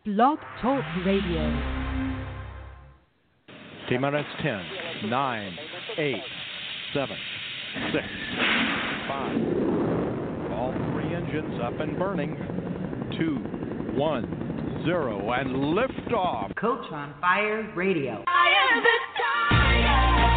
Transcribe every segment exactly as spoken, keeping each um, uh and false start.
Blog Talk Radio. T-minus ten, nine, eight, seven, six, five. All three engines up and burning. two, one, zero, and liftoff. Coach on Fire Radio. I am the tiger.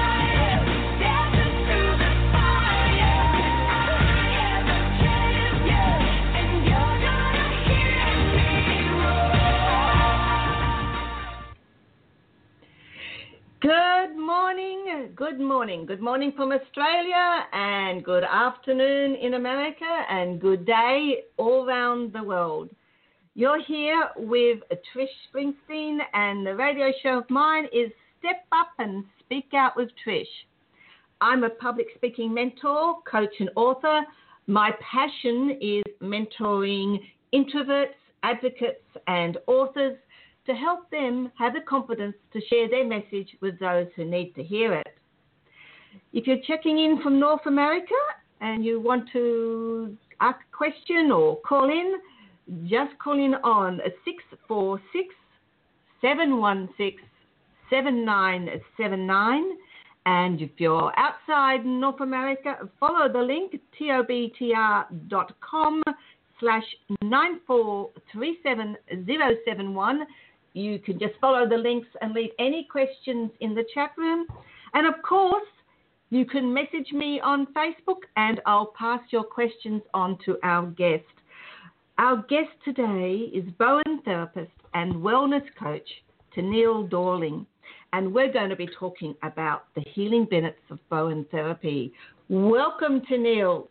Good morning, good morning, good morning from Australia, and good afternoon in America, and good day all around the world. You're here with Trish Springsteen, and the radio show of mine is Step Up and Speak Out with Trish. I'm a public speaking mentor, coach, and author. My passion is mentoring introverts, advocates, and authors to help them have the confidence to share their message with those who need to hear it. If you're checking in from North America and you want to ask a question or call in, just call in on six four six, seven one six, seven nine seven nine. And if you're outside North America, follow the link tobtr.com slash nine four three seven zero seven one. You can just follow the links and leave any questions in the chat room. And, of course, you can message me on Facebook and I'll pass your questions on to our guest. Our guest today is Bowen therapist and wellness coach Tennealle Dorling. And we're going to be talking about the healing benefits of Bowen therapy. Welcome, Tennealle.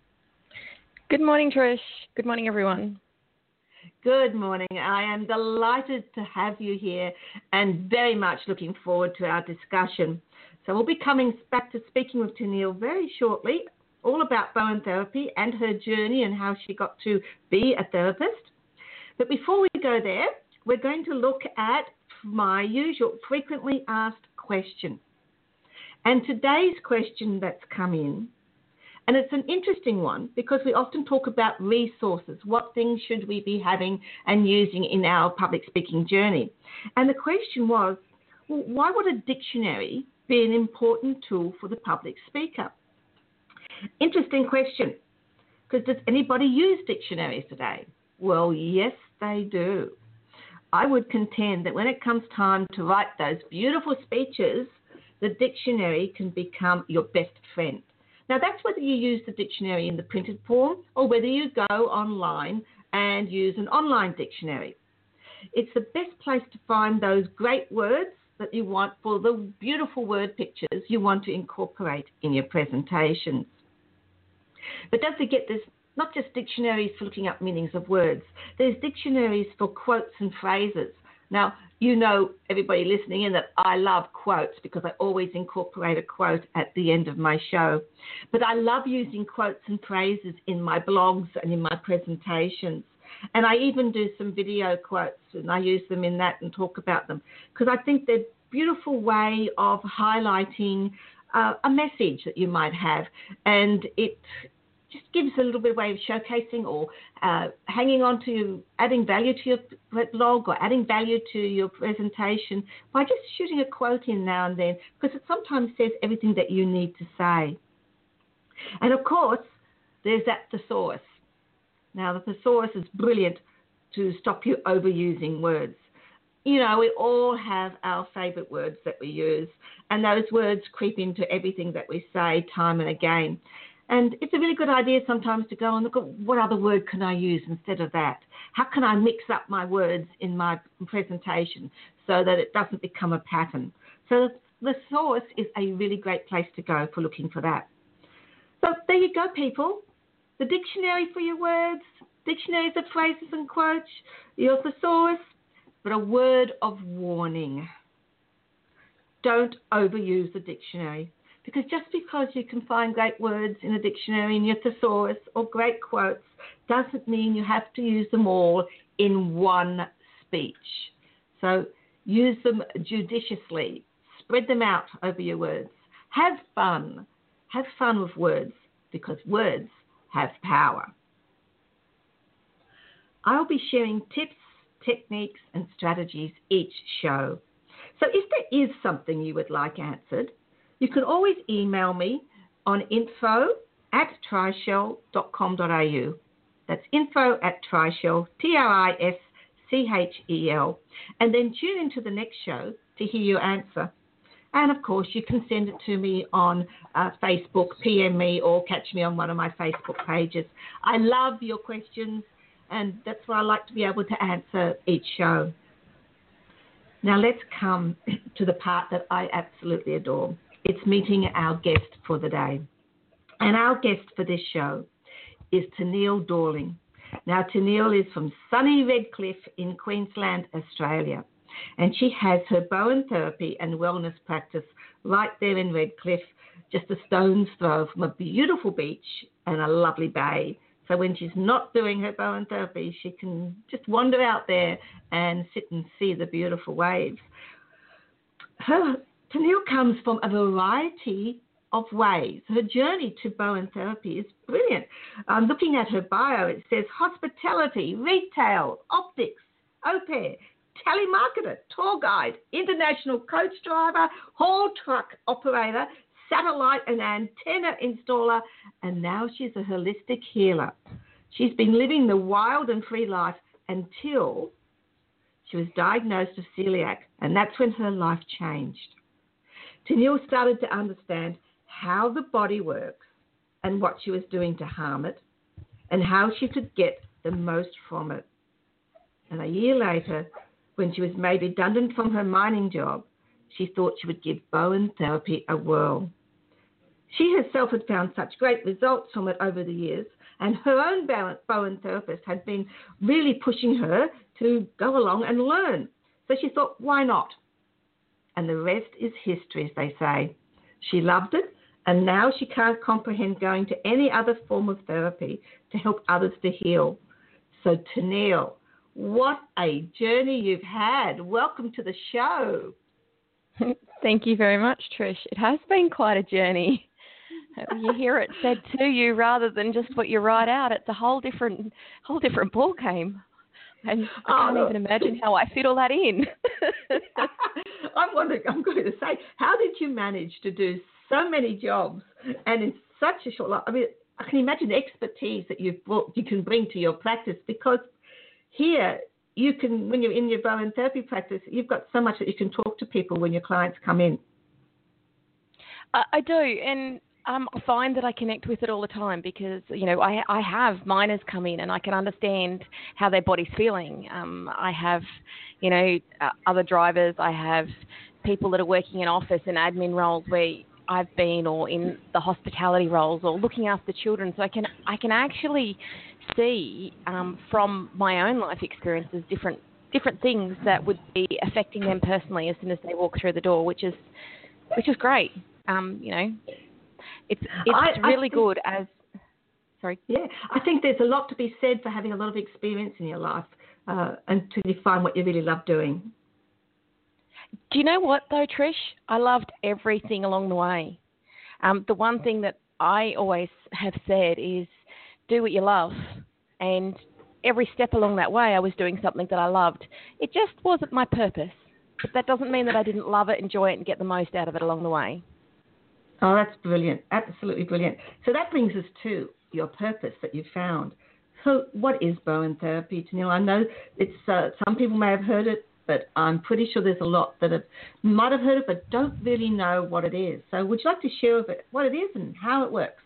Good morning, Trish. Good morning, everyone. Good morning. I am delighted to have you here and very much looking forward to our discussion. So we'll be coming back to speaking with Tennealle very shortly, all about Bowen therapy and her journey and how she got to be a therapist. But before we go there, we're going to look at my usual frequently asked question. And today's question that's come in, and it's an interesting one because we often talk about resources. What things should we be having and using in our public speaking journey? And the question was, well, why would a dictionary be an important tool for the public speaker? Interesting question, because does anybody use dictionaries today? Well, yes, they do. I would contend that when it comes time to write those beautiful speeches, the dictionary can become your best friend. Now, that's whether you use the dictionary in the printed form or whether you go online and use an online dictionary. It's the best place to find those great words that you want for the beautiful word pictures you want to incorporate in your presentations. But don't forget, there's not just dictionaries for looking up meanings of words. There's dictionaries for quotes and phrases. Now, you know, everybody listening in, that I love quotes because I always incorporate a quote at the end of my show. But I love using quotes and phrases in my blogs and in my presentations. And I even do some video quotes, and I use them in that and talk about them because I think they're a beautiful way of highlighting uh, a message that you might have. And it just gives a little bit of way of showcasing or uh, hanging on to adding value to your blog or adding value to your presentation by just shooting a quote in now and then, because it sometimes says everything that you need to say. And, of course, there's that thesaurus. Now, the thesaurus is brilliant to stop you overusing words. You know, we all have our favourite words that we use, and those words creep into everything that we say time and again. And it's a really good idea sometimes to go and look at what other word can I use instead of that? How can I mix up my words in my presentation so that it doesn't become a pattern? So the source is a really great place to go for looking for that. So there you go, people. The dictionary for your words, dictionaries of phrases and quotes, your thesaurus, but a word of warning. Don't overuse the dictionary. Because just because you can find great words in a dictionary, in your thesaurus, or great quotes, doesn't mean you have to use them all in one speech. So use them judiciously. Spread them out over your words. Have fun. Have fun with words, because words have power. I'll be sharing tips techniques, and strategies each show. So if there is something you would like answered, you can always email me on info at trishell dot com dot a u. That's info at trishell, T R I S C H E L. And then tune into the next show to hear your answer. And, of course, you can send it to me on uh, Facebook, P M me, or catch me on one of my Facebook pages. I love your questions, and that's why I like to be able to answer each show. Now, let's come to the part that I absolutely adore. It's meeting our guest for the day. And our guest for this show is Tennealle Dorling. Now, Tennealle is from sunny Redcliffe in Queensland, Australia. And she has her Bowen therapy and wellness practice right there in Redcliffe, just a stone's throw from a beautiful beach and a lovely bay. So when she's not doing her Bowen therapy, she can just wander out there and sit and see the beautiful waves. Her Tennealle comes from a variety of ways. Her journey to Bowen therapy is brilliant. Um, looking at her bio, it says hospitality, retail, optics, au pair, telemarketer, tour guide, international coach driver, haul truck operator, satellite and antenna installer, and now she's a holistic healer. She's been living the wild and free life until she was diagnosed with celiac, and that's when her life changed. Tennealle started to understand how the body works and what she was doing to harm it and how she could get the most from it. And a year later, when she was made redundant from her mining job, she thought she would give Bowen therapy a whirl. She herself had found such great results from it over the years, and her own Bowen therapist had been really pushing her to go along and learn. So she thought, why not? And the rest is history, as they say. She loved it, and now she can't comprehend going to any other form of therapy to help others to heal. So Tennealle, what a journey you've had. Welcome to the show. Thank you very much, Trish. It has been quite a journey. You hear it said to you rather than just what you write out. It's a whole different, whole different ball game. And I can't oh, even imagine how I fit all that in. I'm wondering, I'm going to say, how did you manage to do so many jobs and in such a short life? I mean, I can imagine the expertise that you've brought, you can bring to your practice, because here you can, when you're in your Bowen therapy practice, you've got so much that you can talk to people when your clients come in. I, I do, and Um, I find that I connect with it all the time because, you know, I, I have miners come in and I can understand how their body's feeling. Um, I have, you know, uh, other drivers. I have people that are working in office and admin roles where I've been, or in the hospitality roles, or looking after children. So I can I can actually see um, from my own life experiences different different things that would be affecting them personally as soon as they walk through the door, which is which is great. Um, you know. It's it's I, really I think, good as, sorry. Yeah, I think there's a lot to be said for having a lot of experience in your life uh, until you find what you really love doing. Do you know what, though, Trish? I loved everything along the way. Um, the one thing that I always have said is do what you love. And every step along that way, I was doing something that I loved. It just wasn't my purpose. But that doesn't mean that I didn't love it, enjoy it, and get the most out of it along the way. Oh, that's brilliant. Absolutely brilliant. So that brings us to your purpose that you found. So what is Bowen therapy, Tennealle? I know it's uh, some people may have heard it, but I'm pretty sure there's a lot that have, might have heard it but don't really know what it is. So would you like to share a bit what it is and how it works?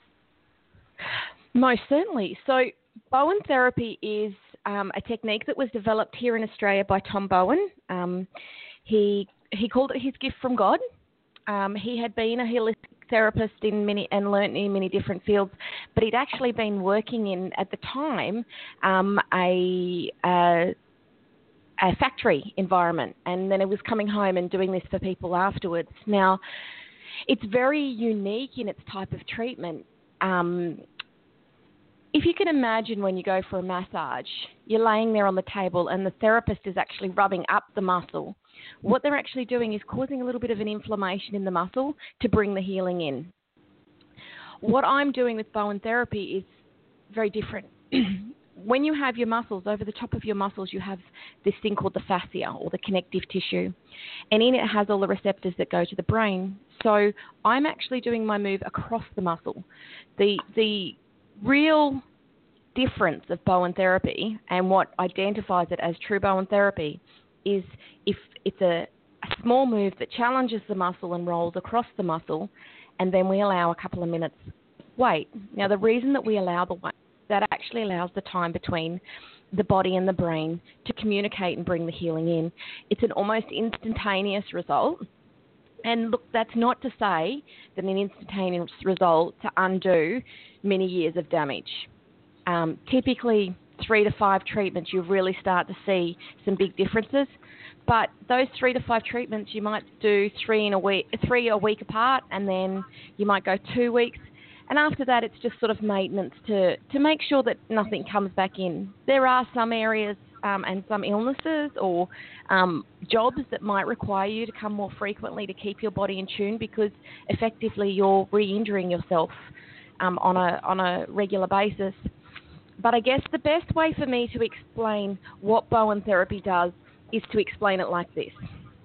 Most certainly. So Bowen therapy is um, a technique that was developed here in Australia by Tom Bowen. Um, he he called it his gift from God. Um, he had been a holistic therapist in many and learnt in many different fields, but he'd actually been working in, at the time, um, a, a a factory environment, and then he was coming home and doing this for people afterwards. Now, it's very unique in its type of treatment. Um, if you can imagine when you go for a massage, you're laying there on the table and the therapist is actually rubbing up the muscle. What they're actually doing is causing a little bit of an inflammation in the muscle to bring the healing in. What I'm doing with Bowen therapy is very different. when you have your muscles, over the top of your muscles, you have this thing called the fascia, or the connective tissue. And in it has all the receptors that go to the brain. So I'm actually doing my move across the muscle. The, the real difference of Bowen therapy and what identifies it as true Bowen therapy is if it's a, a small move that challenges the muscle and rolls across the muscle, and then we allow a couple of minutes wait. Now, the reason that we allow the wait, that actually allows the time between the body and the brain to communicate and bring the healing in. It's an almost instantaneous result. And look, that's not to say that an instantaneous result to undo many years of damage. Um, typically, three to five treatments, you really start to see some big differences. But those three to five treatments, you might do three in a week, three a week apart, and then you might go two weeks. And after that, it's just sort of maintenance to, to make sure that nothing comes back in. There are some areas um, and some illnesses or um, jobs that might require you to come more frequently to keep your body in tune, because effectively you're re-injuring yourself um, on a on a regular basis. But I guess the best way for me to explain what Bowen therapy does is to explain it like this.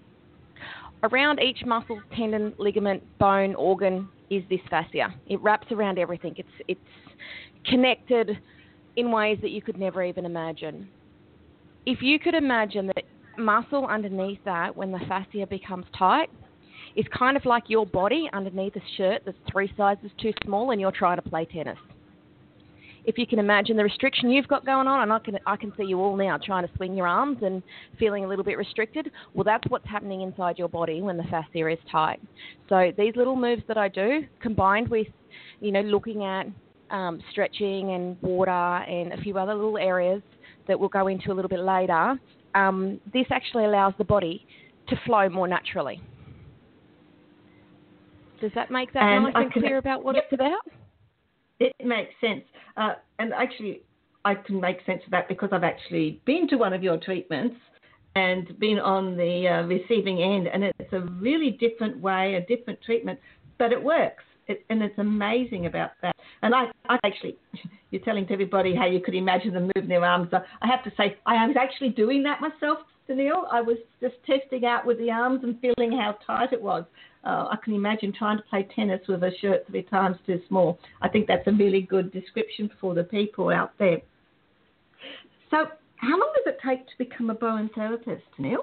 Around each muscle, tendon, ligament, bone, organ is this fascia. It wraps around everything. It's it's connected in ways that you could never even imagine. If you could imagine that muscle underneath that, when the fascia becomes tight, is kind of like your body underneath a shirt that's three sizes too small and you're trying to play tennis. If you can imagine the restriction you've got going on, and I can I can see you all now trying to swing your arms and feeling a little bit restricted, well, that's what's happening inside your body when the fascia is tight. So these little moves that I do, combined with, you know, looking at um, stretching and water and a few other little areas that we'll go into a little bit later, um, this actually allows the body to flow more naturally. Does that make that and nice and can, clear about what yep. it's about? It makes sense. Uh, and actually, I can make sense of that because I've actually been to one of your treatments and been on the uh, receiving end, and it's a really different way, a different treatment, but it works. It, and it's amazing about that. And I, I actually, you're telling to everybody how you could imagine them moving their arms. I have to say, I was actually doing that myself, Neil. I was just testing out with the arms and feeling how tight it was. Uh, I can imagine trying to play tennis with a shirt three times too small. I think that's a really good description for the people out there. So how long does it take to become a Bowen therapist, Neil?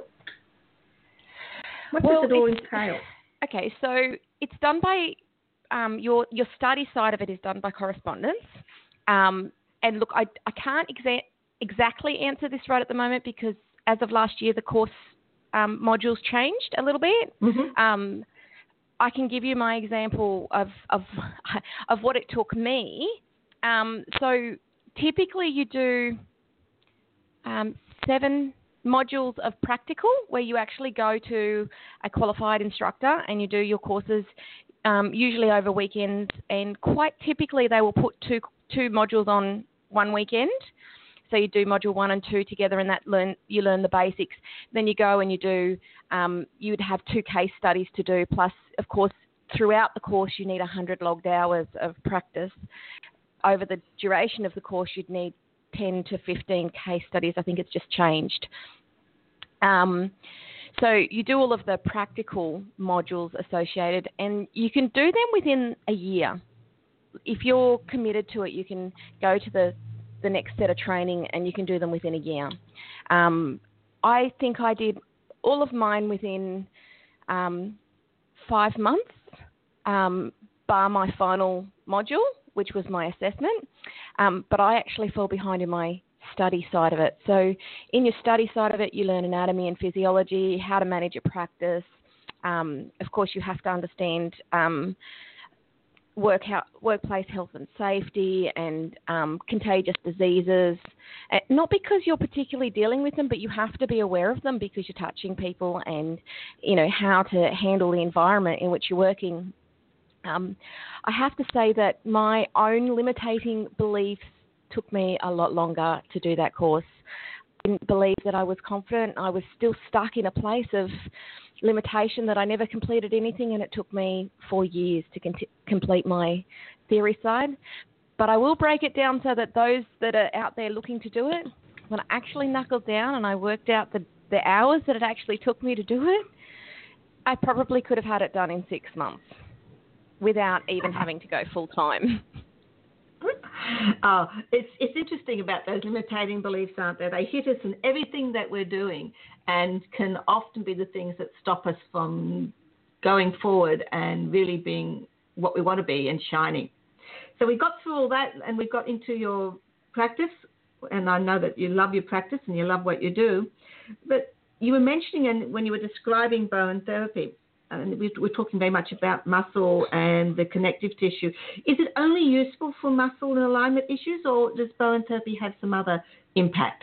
What well, does it all entail? Okay, so it's done by, um, your your study side of it is done by correspondence. Um, and look, I, I can't exa- exactly answer this right at the moment because as of last year, the course um, modules changed a little bit. Mm-hmm. Um, I can give you my example of of, of what it took me. Um, so typically you do um, seven modules of practical where you actually go to a qualified instructor and you do your courses um, usually over weekends, and quite typically they will put two two modules on one weekend. So you do module one and two together, and that learn you learn the basics. Then you go and you do, um, you would have two case studies to do. Plus, of course, throughout the course, you need one hundred logged hours of practice. Over the duration of the course, you'd need ten to fifteen case studies. I think it's just changed. Um, so you do all of the practical modules associated, and you can do them within a year. If you're committed to it, you can go to the the next set of training and you can do them within a year. Um, I think I did all of mine within um, five months, um, bar my final module, which was my assessment. Um, but I actually fell behind in my study side of it. So in your study side of it, you learn anatomy and physiology, how to manage your practice. Um, of course, you have to understand um, Work out, workplace health and safety and um, contagious diseases, uh, not because you're particularly dealing with them, but you have to be aware of them because you're touching people and, you know, how to handle the environment in which you're working. Um, I have to say that my own limiting beliefs took me a lot longer to do that course. I didn't believe that I was confident. I was still stuck in a place of limitation that I never completed anything, and it took me four years to con- complete my theory side. but I will break it down so that those that are out there looking to do it, when I actually knuckled down and I worked out the, the hours that it actually took me to do it, I probably could have had it done in six months without even having to go full time. Oh, it's it's interesting about those limiting beliefs, aren't they? They hit us in everything that we're doing and can often be the things that stop us from going forward and really being what we want to be and shining. So we got through all that and we got into your practice, and I know that you love your practice and you love what you do, but you were mentioning and when you were describing Bowen therapy, and we're talking very much about muscle and the connective tissue. Is it only useful for muscle and alignment issues, or does Bowen therapy have some other impact?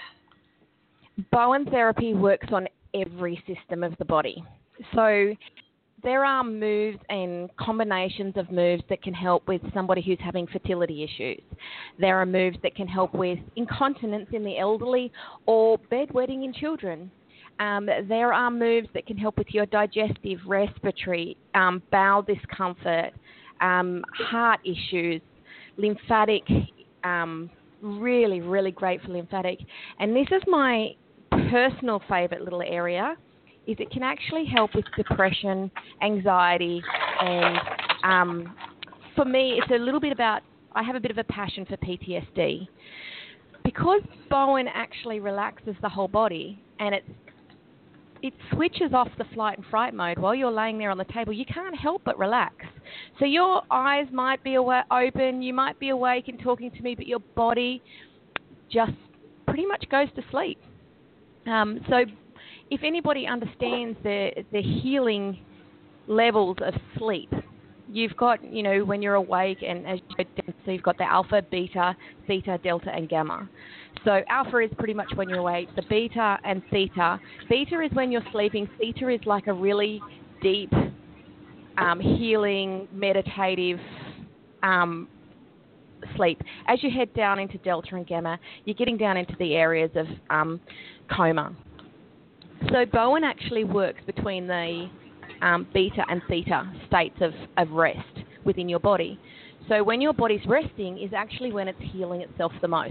Bowen therapy works on every system of the body. So there are moves and combinations of moves that can help with somebody who's having fertility issues. There are moves that can help with incontinence in the elderly or bedwetting in children. Um, there are moves that can help with your digestive, respiratory, um, bowel discomfort, um, heart issues, lymphatic, um, really, really great for lymphatic. And this is my personal favourite little area, is it can actually help with depression, anxiety, and um, for me it's a little bit about, I have a bit of a passion for P T S D. Because Bowen actually relaxes the whole body and it's it switches off the flight and fright mode while you're laying there on the table, you can't help but relax. So your eyes might be awa- open, you might be awake and talking to me, but your body just pretty much goes to sleep. Um, so if anybody understands the, the healing levels of sleep, you've got, you know, when you're awake, and as you so you've got the alpha, beta, theta, delta, and gamma. So alpha is pretty much when you're awake. The beta and theta. Beta is when you're sleeping. Theta is like a really deep, um, healing, meditative um, sleep. As you head down into delta and gamma, you're getting down into the areas of um, coma. So Bowen actually works between the um, beta and theta states of, of rest within your body. So when your body's resting is actually when it's healing itself the most.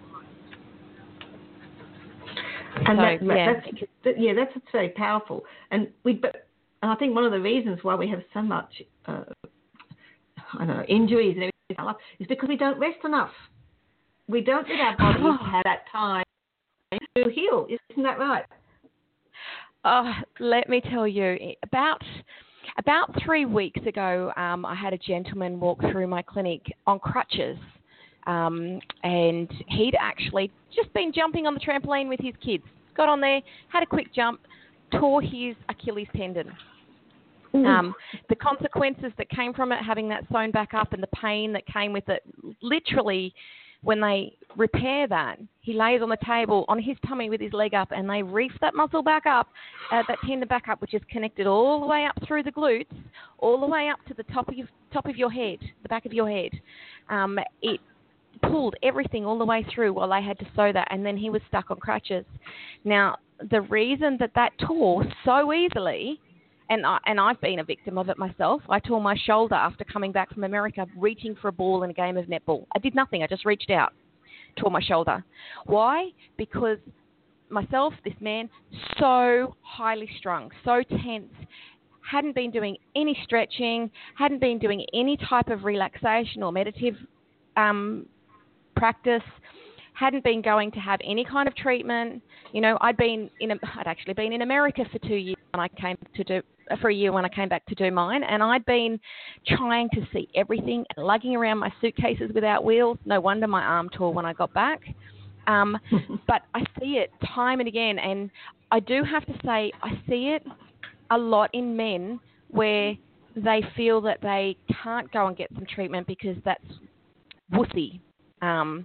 And so, that, yeah. that's, that, yeah, that's very powerful. And we, but, and I think one of the reasons why we have so much, uh, I don't know, injuries and everything is because we don't rest enough. We don't let our bodies have that time to heal. Isn't that right? Oh, let me tell you, about about three weeks ago, um, I had a gentleman walk through my clinic on crutches, um, and he'd actually just been jumping on the trampoline with his kids. Got on there, had a quick jump, tore his Achilles tendon. Mm. Um, the consequences that came from it, having that sewn back up, and the pain that came with it, literally, when they repair that, he lays on the table on his tummy with his leg up, and they reef that muscle back up, uh, that tendon back up, which is connected all the way up through the glutes, all the way up to the top of your, top of your head, the back of your head. Um, it pulled everything all the way through while they had to sew that, and then he was stuck on crutches. Now, the reason that that tore so easily, and, I, and I've been a victim of it myself. I tore my shoulder after coming back from America, reaching for a ball in a game of netball. I did nothing. I just reached out, tore my shoulder. Why? Because myself, this man, so highly strung, so tense, hadn't been doing any stretching, hadn't been doing any type of relaxation or meditative um, practice, hadn't been going to have any kind of treatment. You know, I'd been in, a, I'd actually been in America for two years when I came to do, for a year when I came back to do mine, and I'd been trying to see everything, lugging around my suitcases without wheels. No wonder my arm tore when I got back. Um, but I see it time and again, and I do have to say I see it a lot in men where they feel that they can't go and get some treatment because that's wussy. Um,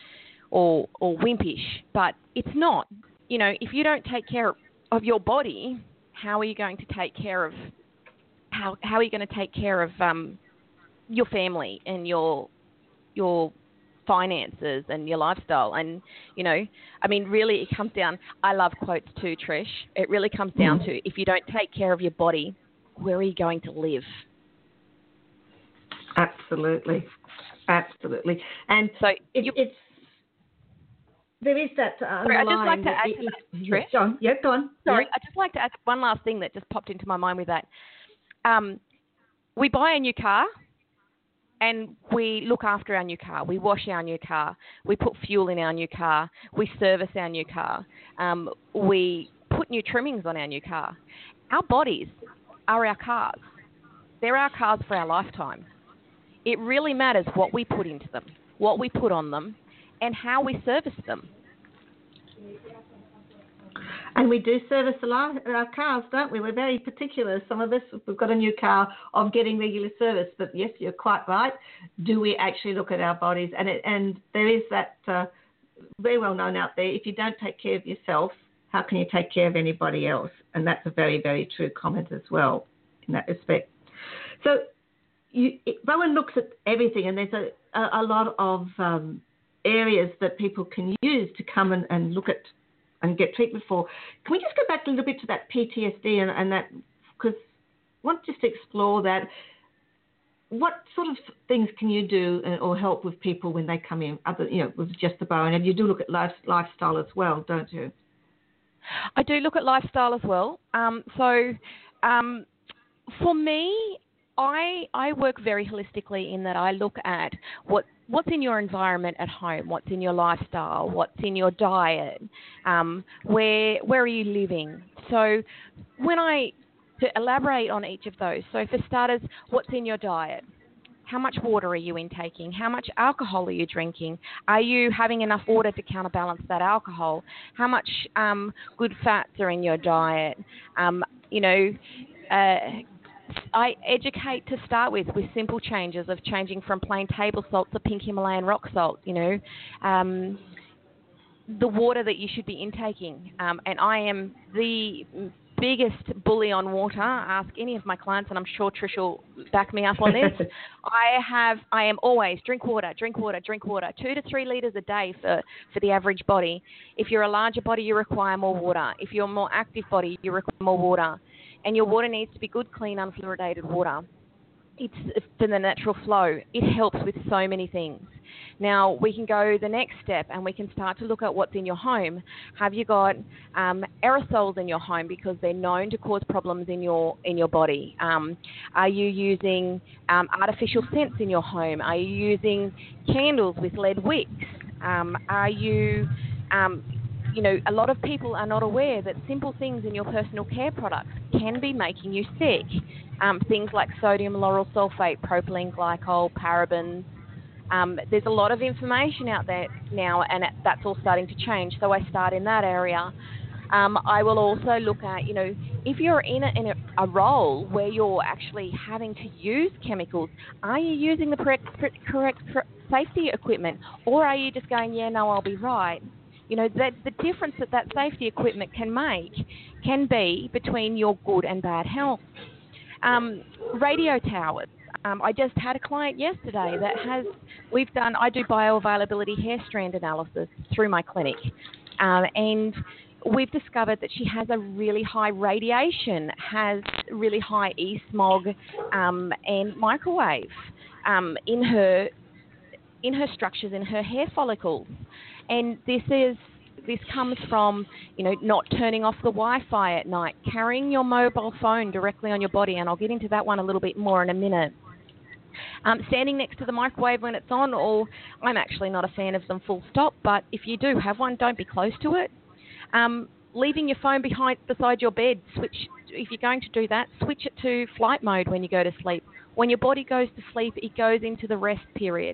Or, or wimpish, but it's not. You know, if you don't take care of your body, how are you going to take care of how how are you going to take care of um, your family and your your finances and your lifestyle? And you know, I mean, really, it comes down. I love quotes too, Trish. It really comes down to if you don't take care of your body, where are you going to live? Absolutely. Absolutely. And So it, you, it's there is that sorry, I'd just like to add to that, yeah, go on. Yeah, go on. Sorry, Yeah. I'd just like to add one last thing that just popped into my mind with that. Um, we buy a new car and we look after our new car. We wash our new car. We put fuel in our new car. We service our new car. Um, we put new trimmings on our new car. Our bodies are our cars. They're our cars for our lifetime. It really matters what we put into them, what we put on them, and how we service them. And we do service a lot our cars, don't we? We're very particular. Some of us, we've got a new car, of getting regular service. But yes, you're quite right. Do we actually look at our bodies? And it, and there is that uh, very well known out there. If you don't take care of yourself, how can you take care of anybody else? And that's a very, very true comment as well in that respect. So you, it, Bowen looks at everything, and there's a, a, a lot of um, areas that people can use to come and, and look at and get treatment for. Can we just go back a little bit to that P T S D and, and that, because I want just to explore that. What sort of things can you do or help with people when they come in, other, you know, with just the Bowen? And you do look at life, lifestyle as well, don't you? I do look at lifestyle as well. Um, so um, for me, I I work very holistically in that I look at what what's in your environment at home, what's in your lifestyle, what's in your diet, um, where where are you living. So when I to elaborate on each of those. So for starters, what's in your diet? How much water are you intaking? How much alcohol are you drinking? Are you having enough water to counterbalance that alcohol? How much um, good fats are in your diet? Um, you know. Uh, I educate to start with with simple changes of changing from plain table salt to pink Himalayan rock salt, you know, um, the water that you should be intaking. Um, and I am the biggest bully on water. Ask any of my clients, and I'm sure Trish will back me up on this. I have, I am always drink water, drink water, drink water, two to three litres a day for, for the average body. If you're a larger body, you require more water. If you're a more active body, you require more water. And your water needs to be good, clean, unfluoridated water. It's for the natural flow. It helps with so many things. Now, we can go the next step and we can start to look at what's in your home. Have you got um, aerosols in your home because they're known to cause problems in your in your body? Um, are you using um, artificial scents in your home? Are you using candles with lead wicks? Um, are you... Um, You know, a lot of people are not aware that simple things in your personal care products can be making you sick. Um, things like sodium lauryl sulfate, propylene glycol, parabens. Um, there's a lot of information out there now, and that's all starting to change. So I start in that area. Um, I will also look at, you know, if you're in, a, in a, a role where you're actually having to use chemicals, are you using the correct, correct safety equipment, or are you just going, yeah, no, I'll be right? You know, that the difference that that safety equipment can make can be between your good and bad health. Um, radio towers. Um, I just had a client yesterday that has, we've done, I do bioavailability hair strand analysis through my clinic. Um, and we've discovered that she has a really high radiation, has really high e-smog um, and microwave um, in her in her structures, in her hair follicles. And this is this comes from, you know, not turning off the Wi-Fi at night, carrying your mobile phone directly on your body, and I'll get into that one a little bit more in a minute. Um, standing next to the microwave when it's on, or I'm actually not a fan of them full stop, but if you do have one, don't be close to it. Um, leaving your phone behind beside your bed, switch if you're going to do that, switch it to flight mode when you go to sleep. When your body goes to sleep, it goes into the rest period.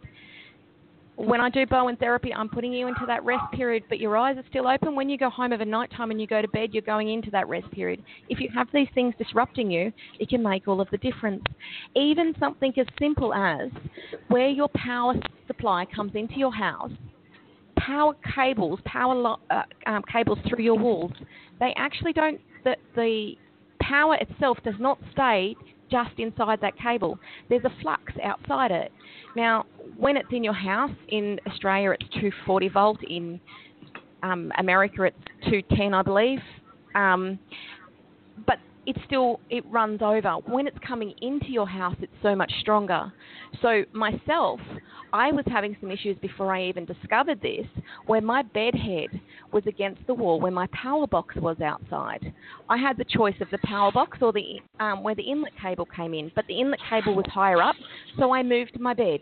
When I do Bowen therapy, I'm putting you into that rest period, but your eyes are still open. When you go home over night time and you go to bed, you're going into that rest period. If you have these things disrupting you, it can make all of the difference. Even something as simple as where your power supply comes into your house, power cables, power lo- uh, um, cables through your walls, they actually don't, the, the power itself does not stay just inside that cable. There's a flux outside it. Now, when it's in your house, in Australia it's two forty volt, in um, America it's two ten, I believe. Um, but it still, it runs over. When it's coming into your house, it's so much stronger. So myself, I was having some issues before I even discovered this, where my bed head was against the wall when my power box was outside. I had the choice of the power box or the um, where the inlet cable came in, but the inlet cable was higher up, so I moved my bed.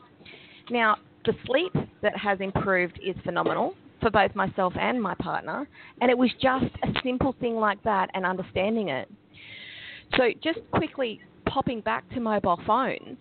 Now, the sleep that has improved is phenomenal for both myself and my partner, and it was just a simple thing like that and understanding it. So just quickly popping back to mobile phones,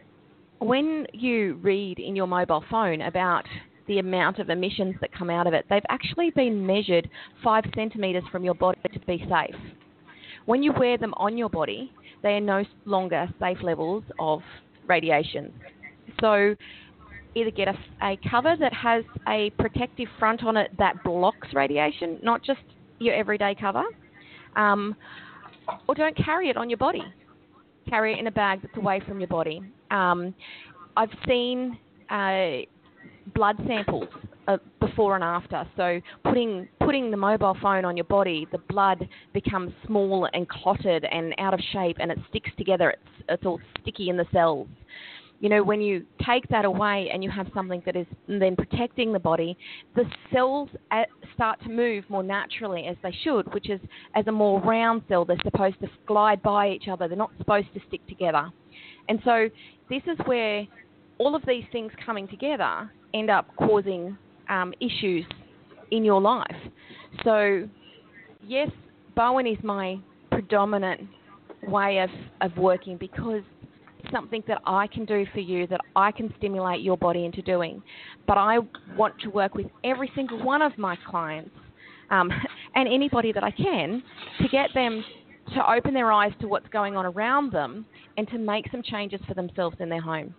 when you read in your mobile phone about the amount of emissions that come out of it, they've actually been measured five centimetres from your body to be safe. When you wear them on your body, they are no longer safe levels of radiation. So either get a, a cover that has a protective front on it that blocks radiation, not just your everyday cover, um, or don't carry it on your body. Carry it in a bag that's away from your body. Um, I've seen uh, blood samples uh, before and after. So putting putting the mobile phone on your body, the blood becomes small and clotted and out of shape, and it sticks together. It's it's all sticky in the cells. You know, when you take that away and you have something that is then protecting the body, the cells start to move more naturally as they should, which is as a more round cell, they're supposed to glide by each other. They're not supposed to stick together. And so this is where all of these things coming together end up causing um, issues in your life. So, yes, Bowen is my predominant way of, of working because something that I can do for you, that I can stimulate your body into doing. But I want to work with every single one of my clients um, and anybody that I can to get them to open their eyes to what's going on around them and to make some changes for themselves in their home.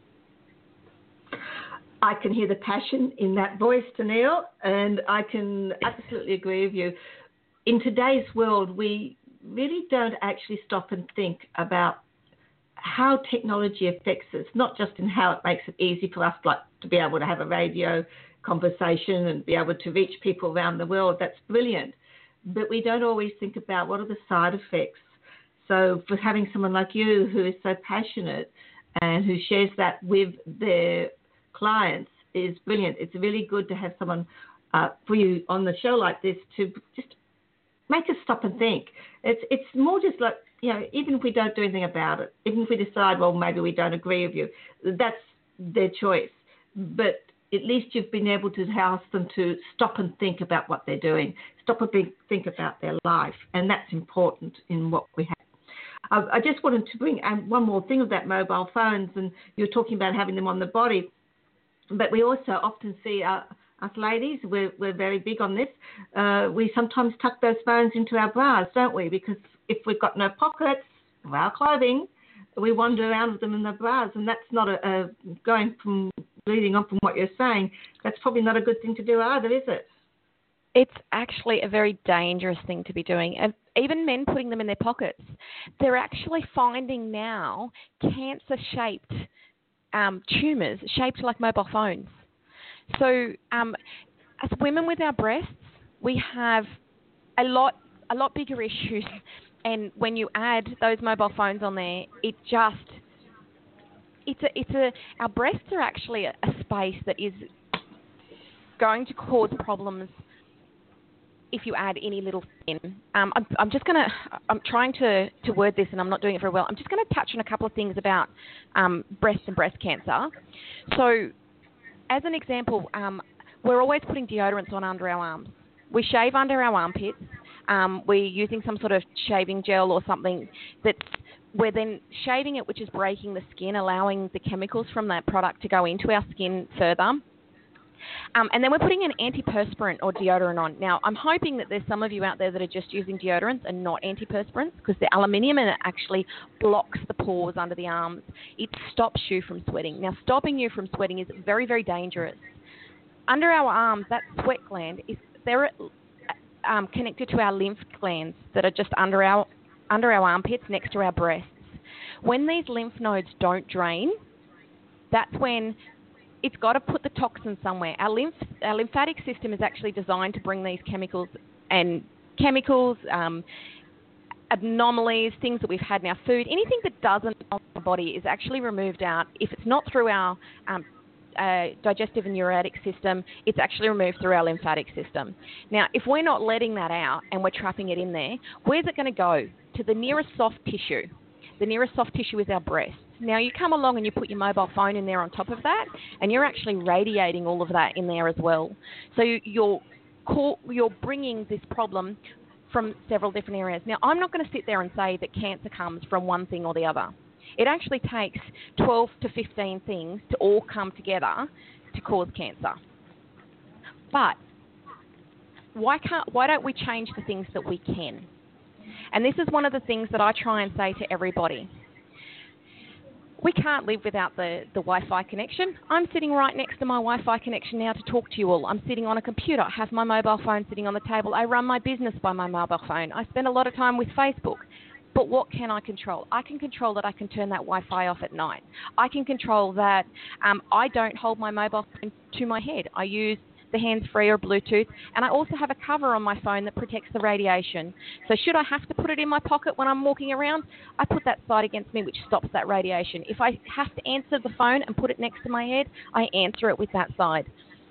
I can hear the passion in that voice, Tennille, and I can absolutely agree with you. In today's world, we really don't actually stop and think about how technology affects us, not just in how it makes it easy for us like to be able to have a radio conversation and be able to reach people around the world. That's brilliant. But we don't always think about what are the side effects. So for having someone like you who is so passionate and who shares that with their clients is brilliant. It's really good to have someone uh, for you on the show like this to just make us stop and think. It's it's more just like, you know, even if we don't do anything about it, even if we decide, well, maybe we don't agree with you, that's their choice. But at least you've been able to ask them to stop and think about what they're doing, stop and think, think about their life, and that's important in what we have. I, I just wanted to bring um, one more thing of that mobile phones, and you're talking about having them on the body, but we also often see uh, us ladies, we're, we're very big on this, uh, we sometimes tuck those phones into our bras, don't we? Because if we've got no pockets of our clothing, we wander around with them in the bras, and that's not a, a going from leading on from what you're saying, that's probably not a good thing to do either, is it? It's actually a very dangerous thing to be doing. And even men putting them in their pockets, they're actually finding now cancer-shaped um, tumours shaped like mobile phones. So um, as women with our breasts, we have a lot, a lot bigger issues. And when you add those mobile phones on there, it just, it's a, it's a, our breasts are actually a, a space that is going to cause problems if you add any little skin. Um, I'm, I'm just going to, I'm trying to, to word this and I'm not doing it very well. I'm just going to touch on a couple of things about um, breast and breast cancer. So as an example, um, we're always putting deodorants on under our arms. We shave under our armpits. Um, we're using some sort of shaving gel or something that's, we're then shaving it, which is breaking the skin, allowing the chemicals from that product to go into our skin further. Um, and then we're putting an antiperspirant or deodorant on. Now, I'm hoping that there's some of you out there that are just using deodorants and not antiperspirants, because the aluminium in it actually blocks the pores under the arms. It stops you from sweating. Now, stopping you from sweating is very, very dangerous. Under our arms, that sweat gland is they're um, connected to our lymph glands that are just under our under our armpits next to our breasts. When these lymph nodes don't drain, that's when it's got to put the toxin somewhere. Our lymph, our lymphatic system is actually designed to bring these chemicals and chemicals, um, anomalies, things that we've had in our food, anything that doesn't belong in our body is actually removed out. If it's not through our um, uh, digestive and uritic system, it's actually removed through our lymphatic system. Now, if we're not letting that out and we're trapping it in there, where's it going to go? To the nearest soft tissue. The nearest soft tissue is our breasts. Now, you come along and you put your mobile phone in there on top of that, and you're actually radiating all of that in there as well. So you're, you're bringing this problem from several different areas. Now, I'm not going to sit there and say that cancer comes from one thing or the other. It actually takes twelve to fifteen things to all come together to cause cancer. But why can't, why don't we change the things that we can? And this is one of the things that I try and say to everybody. We can't live without the, the Wi-Fi connection. I'm sitting right next to my Wi-Fi connection now to talk to you all. I'm sitting on a computer. I have my mobile phone sitting on the table. I run my business by my mobile phone. I spend a lot of time with Facebook. But what can I control? I can control that I can turn that Wi-Fi off at night. I can control that um, I don't hold my mobile phone to my head. I use the hands-free or Bluetooth, and I also have a cover on my phone that protects the radiation. So should I have to put it in my pocket when I'm walking around, I put that side against me, which stops that radiation. If I have to answer the phone and put it next to my head, I answer it with that side.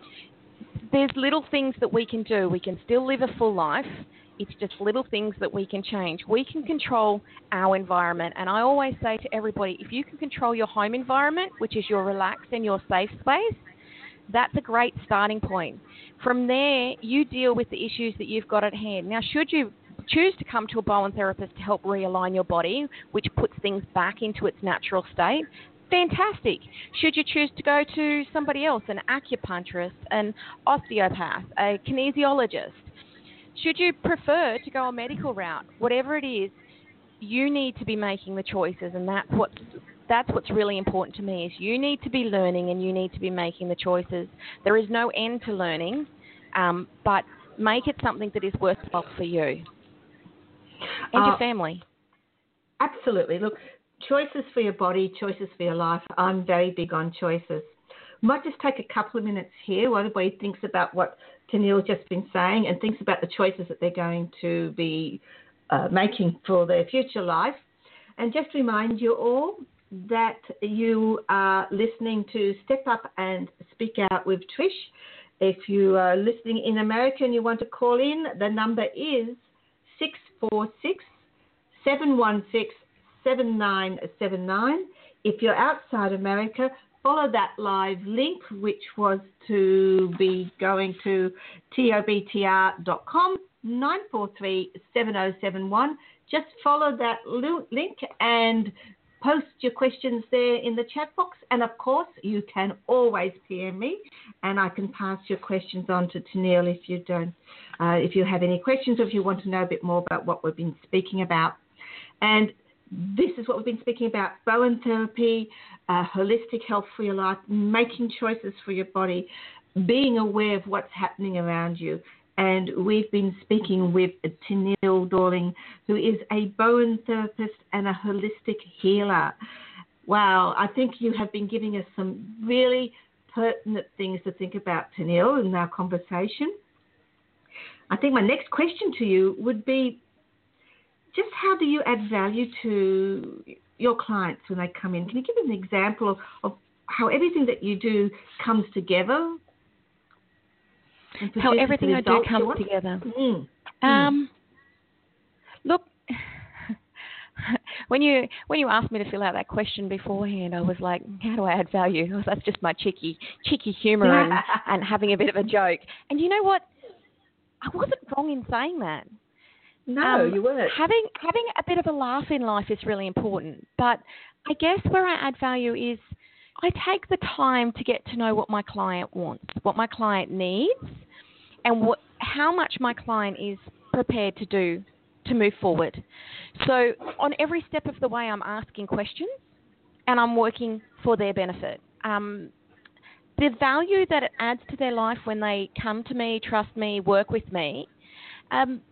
There's little things that we can do. We can still live a full life. It's just little things that we can change. We can control our environment, and I always say to everybody, if you can control your home environment, which is your relaxed and your safe space, that's a great starting point. From there, you deal with the issues that you've got at hand. Now, should you choose to come to a Bowen therapist to help realign your body, which puts things back into its natural state, fantastic. Should you choose to go to somebody else, an acupuncturist, an osteopath, a kinesiologist, should you prefer to go a medical route, whatever it is, you need to be making the choices, and that's what's That's what's really important to me is you need to be learning and you need to be making the choices. There is no end to learning, um, but make it something that is worthwhile for you and uh, your family. Absolutely. Look, choices for your body, choices for your life. I'm very big on choices. We might just take a couple of minutes here while everybody thinks about what Tennielle's just been saying and thinks about the choices that they're going to be uh, making for their future life. And just remind you all that you are listening to Step Up and Speak Out with Trish. If you are listening in America and you want to call in, the number is six four six, seven one six, seven nine seven nine. If you're outside America, follow that live link, which was to be going to tobtr dot com, nine four three, seven zero seven one. Just follow that link and post your questions there in the chat box. And, of course, you can always P M me, and I can pass your questions on to Tennielle if you don't, uh, if you have any questions or if you want to know a bit more about what we've been speaking about. And this is what we've been speaking about, Bowen therapy, uh, holistic health for your life, making choices for your body, being aware of what's happening around you. And we've been speaking with Tennielle Dorling, who is a Bowen therapist and a holistic healer. Wow, I think you have been giving us some really pertinent things to think about, Tennielle, in our conversation. I think my next question to you would be, just how do you add value to your clients when they come in? Can you give an example of, of how everything that you do comes together? How everything I do comes together. Mm. Um, look, when you when you asked me to fill out that question beforehand, I was like, how do I add value? Oh, that's just my cheeky cheeky humour and, and having a bit of a joke. And you know what? I wasn't wrong in saying that. No, um, you weren't. Having having a bit of a laugh in life is really important. But I guess where I add value is I take the time to get to know what my client wants, what my client needs, and what, how much my client is prepared to do to move forward. So on every step of the way, I'm asking questions and I'm working for their benefit. Um, the value that it adds to their life when they come to me, trust me, work with me, um,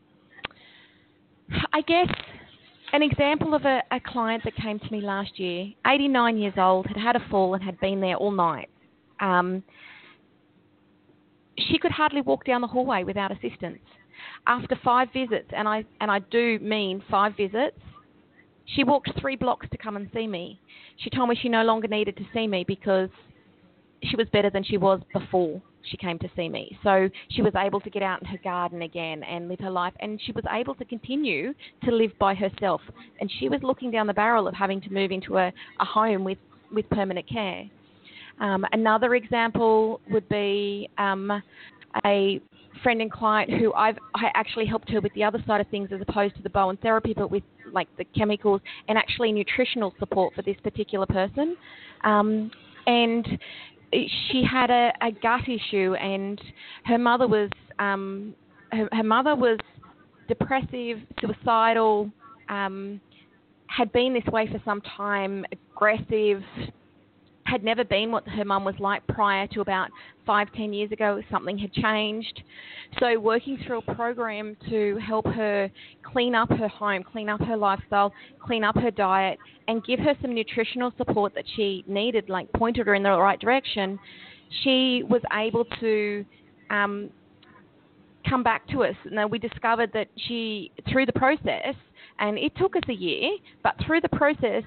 I guess an example of a, a client that came to me last year, eighty-nine years old, had had a fall and had been there all night. Um, she could hardly walk down the hallway without assistance. After five visits, and I and I do mean five visits, she walked three blocks to come and see me. She told me she no longer needed to see me because she was better than she was before she came to see me. So she was able to get out in her garden again and live her life, and she was able to continue to live by herself. And she was looking down the barrel of having to move into a, a home with, with permanent care. Um, another example would be um, a friend and client who I've I actually helped her with the other side of things as opposed to the Bowen therapy, but with like the chemicals and actually nutritional support for this particular person. Um, and she had a, a gut issue, and her mother was um, her, her mother was depressive, suicidal, um, had been this way for some time, aggressive, had never been what her mum was like prior to about five, ten years ago. Something had changed. So working through a program to help her clean up her home, clean up her lifestyle, clean up her diet, and give her some nutritional support that she needed, like pointed her in the right direction, she was able to um, come back to us. Now, we discovered that she, through the process, and it took us a year, but through the process,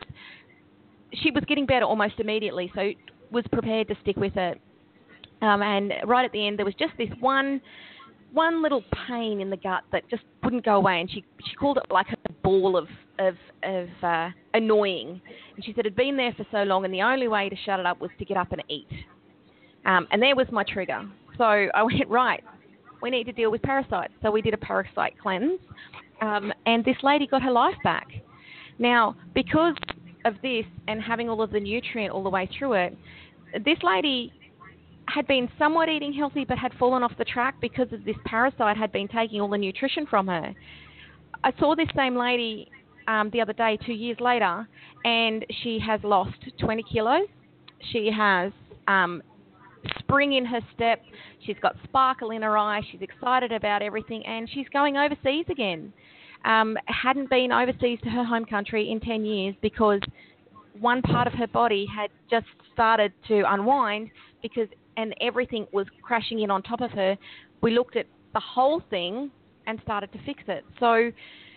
she was getting better almost immediately, so was prepared to stick with it. Um, and right at the end, there was just this one one little pain in the gut that just wouldn't go away, and she she called it like a ball of of, of uh, annoying. And she said it had been there for so long, and the only way to shut it up was to get up and eat. Um, and there was my trigger. So I went, right, we need to deal with parasites. So we did a parasite cleanse, um, and this lady got her life back. Now, because of this and having all of the nutrient all the way through it, this lady had been somewhat eating healthy but had fallen off the track because of this parasite had been taking all the nutrition from her. I saw this same lady um, the other day, two years later, and she has lost twenty kilos. She has um, spring in her step. She's got sparkle in her eye. She's excited about everything, and she's going overseas again. Um, hadn't been overseas to her home country in ten years because one part of her body had just started to unwind because and everything was crashing in on top of her. We looked at the whole thing and started to fix it. So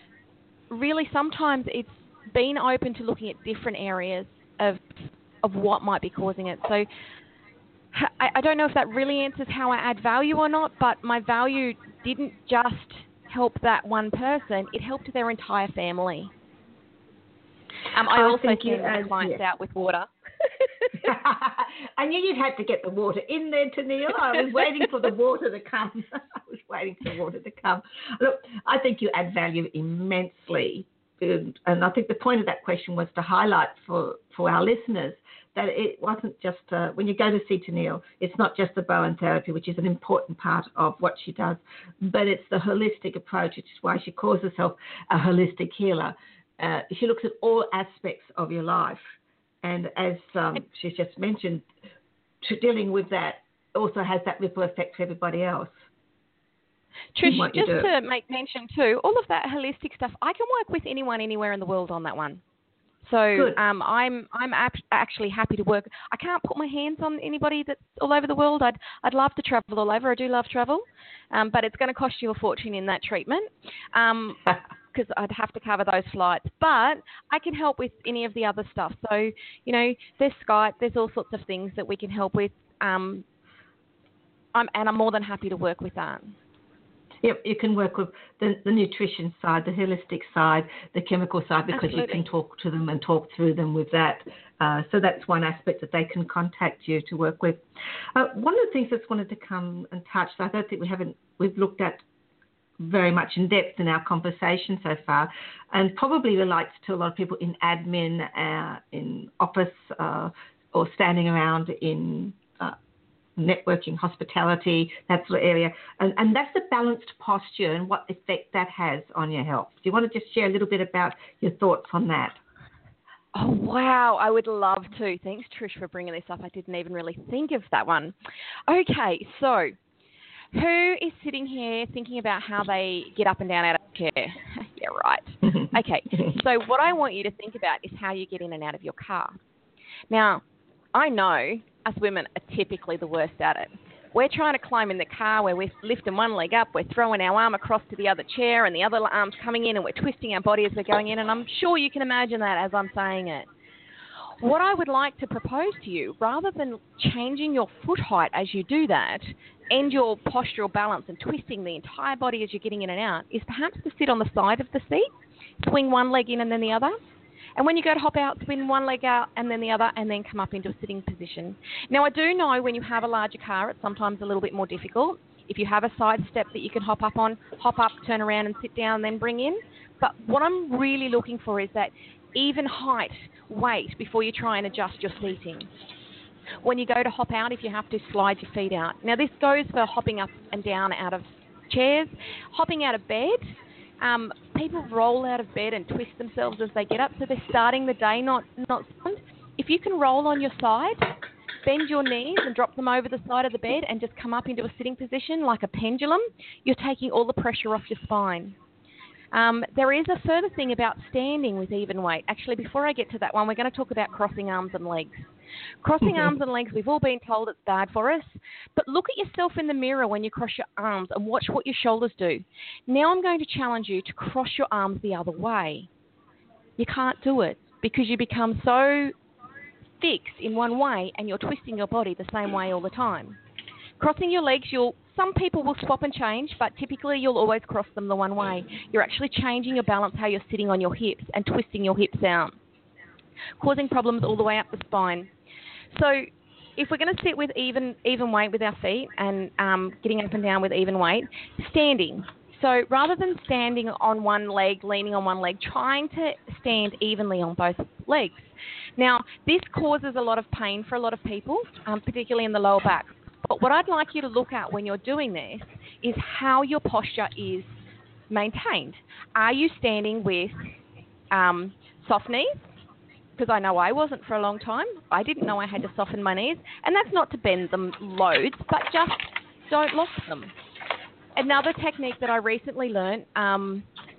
really sometimes it's being open to looking at different areas of of what might be causing it. So I, I don't know if that really answers how I add value or not, but my value didn't just help that one person, it helped their entire family. Um, I, I also send my clients yeah. out with water. I knew you'd had to get the water in there, Tennille. I was waiting for the water to come. I was waiting for the water to come. Look, I think you add value immensely. And I think the point of that question was to highlight for, for our listeners that it wasn't just, uh, when you go to see Tennille, it's not just the Bowen therapy, which is an important part of what she does, but it's the holistic approach, which is why she calls herself a holistic healer. Uh, she looks at all aspects of your life. And as um, she's just mentioned, to dealing with that also has that ripple effect for everybody else. Trish, just to make mention too, all of that holistic stuff, I can work with anyone anywhere in the world on that one. So um, I'm I'm ap- actually happy to work. I can't put my hands on anybody that's all over the world. I'd I'd love to travel all over. I do love travel, um, but it's going to cost you a fortune in that treatment because um, I'd have to cover those flights. But I can help with any of the other stuff. So, you know, there's Skype. There's all sorts of things that we can help with. Um, I'm, and I'm more than happy to work with that. Yep, you can work with the, the nutrition side, the holistic side, the chemical side, because Absolutely. You can talk to them and talk through them with that. Uh, so that's one aspect that they can contact you to work with. Uh, one of the things that's wanted to come and touch, that I don't think we haven't, we've looked at very much in depth in our conversation so far, and probably relates to a lot of people in admin, uh, in office, uh, or standing around in networking, hospitality, that sort of area. And, and that's the balanced posture and what effect that has on your health. Do you want to just share a little bit about your thoughts on that? Oh, wow. I would love to. Thanks, Trish, for bringing this up. I didn't even really think of that one. Okay, so who is sitting here thinking about how they get up and down out of a chair? Yeah, right. Okay, so what I want you to think about is how you get in and out of your car. Now, I know us women are typically the worst at it. we're trying to climb in the car where we're lifting one leg up, we're throwing our arm across to the other chair and the other arm's coming in and we're twisting our body as we're going in, and I'm sure you can imagine that as I'm saying it. What I would like to propose to you, rather than changing your foot height as you do that and your postural balance and twisting the entire body as you're getting in and out, is perhaps to sit on the side of the seat, swing one leg in and then the other. And when you go to hop out, swing one leg out and then the other, and then come up into a sitting position. Now, I do know when you have a larger car, it's sometimes a little bit more difficult. If you have a side step that you can hop up on, hop up, turn around and sit down and then bring in. But what I'm really looking for is that even height, weight, before you try and adjust your seating. When you go to hop out, if you have to, slide your feet out. Now, this goes for hopping up and down out of chairs, hopping out of bed. Um, people roll out of bed and twist themselves as they get up, so they're starting the day not not sound. If you can roll on your side, bend your knees and drop them over the side of the bed and just come up into a sitting position like a pendulum, you're taking all the pressure off your spine. Um, there is a further thing about standing with even weight. Actually, before I get to that one, we're going to talk about crossing arms and legs. Crossing mm-hmm. arms and legs, we've all been told it's bad for us, but look at yourself in the mirror when you cross your arms and watch what your shoulders do. Now I'm going to challenge you to cross your arms the other way. You can't do it because you become so fixed in one way and you're twisting your body the same way all the time. Crossing your legs, you'll some people will swap and change, but typically you'll always cross them the one way. You're actually changing your balance, how you're sitting on your hips and twisting your hips out, causing problems all the way up the spine. So if we're going to sit with even even weight with our feet and um, getting up and down with even weight, standing. So rather than standing on one leg, leaning on one leg, trying to stand evenly on both legs. Now, this causes a lot of pain for a lot of people, um, particularly in the lower back. But what I'd like you to look at when you're doing this is how your posture is maintained. Are you standing with um, soft knees? Because I know I wasn't for a long time. I didn't know I had to soften my knees. And that's not to bend them loads, but just don't lock them. Another technique that I recently learned um,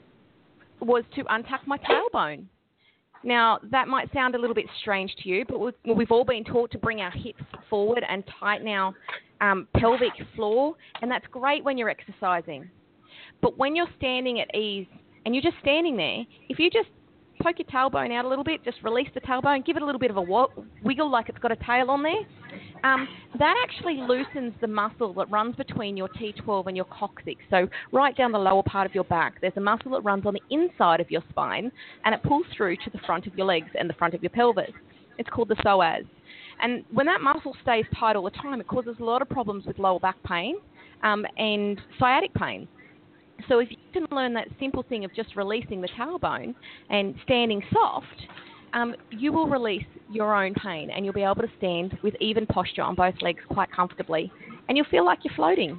was to untuck my tailbone. Now, that might sound a little bit strange to you, but we've all been taught to bring our hips forward and tighten our um, pelvic floor, and that's great when you're exercising. But when you're standing at ease and you're just standing there, if you just poke your tailbone out a little bit, just release the tailbone, give it a little bit of a wiggle like it's got a tail on there, um, that actually loosens the muscle that runs between your T twelve and your coccyx. So right down the lower part of your back, there's a muscle that runs on the inside of your spine, and it pulls through to the front of your legs and the front of your pelvis. It's called the psoas. And when that muscle stays tight all the time, it causes a lot of problems with lower back pain um, and sciatic pain. So if you can learn that simple thing of just releasing the tailbone and standing soft, um, you will release your own pain and you'll be able to stand with even posture on both legs quite comfortably. And you'll feel like you're floating.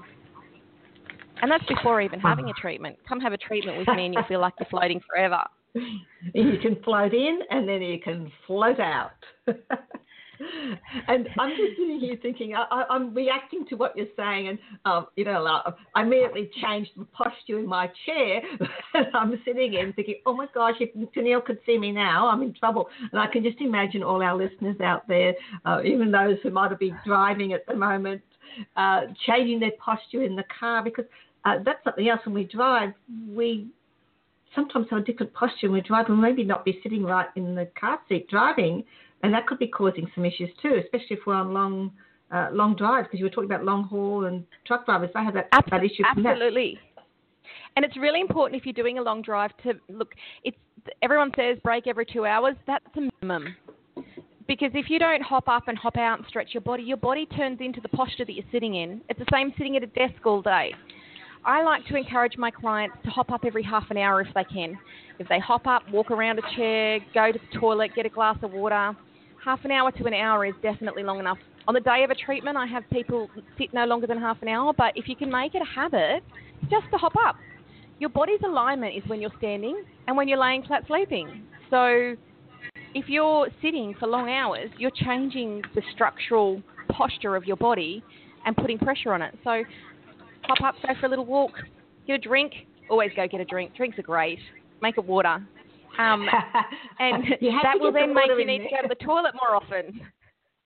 And that's before even having a treatment. Come have a treatment with me and you'll feel like you're floating forever. You can float in and then you can float out. And I'm just sitting here thinking, I, I, I'm reacting to what you're saying, and um, you know, uh, I immediately changed the posture in my chair, and I'm sitting in thinking, oh my gosh, if Tennille could see me now, I'm in trouble. And I can just imagine all our listeners out there, uh, even those who might be driving at the moment, uh, changing their posture in the car, because uh, that's something else. When we drive, we sometimes have a different posture when we drive, and maybe not be sitting right in the car seat driving. And that could be causing some issues too, especially if we're on long uh, long drives, because you were talking about long haul and truck drivers. They have that, that issue from that. Absolutely. And it's really important if you're doing a long drive to look, it's everyone says break every two hours. That's a minimum. Because if you don't hop up and hop out and stretch your body, your body turns into the posture that you're sitting in. It's the same sitting at a desk all day. I like to encourage my clients to hop up every half an hour if they can. If they hop up, walk around a chair, go to the toilet, get a glass of water, half an hour to an hour is definitely long enough. On the day of a treatment, I have people sit no longer than half an hour, but if you can make it a habit, just to hop up. Your body's alignment is when you're standing and when you're laying flat sleeping. So if you're sitting for long hours, you're changing the structural posture of your body and putting pressure on it. So hop up, go for a little walk, get a drink. Always go get a drink. Drinks are great. Make it water. Um, and that will then make you need to go to the toilet more often.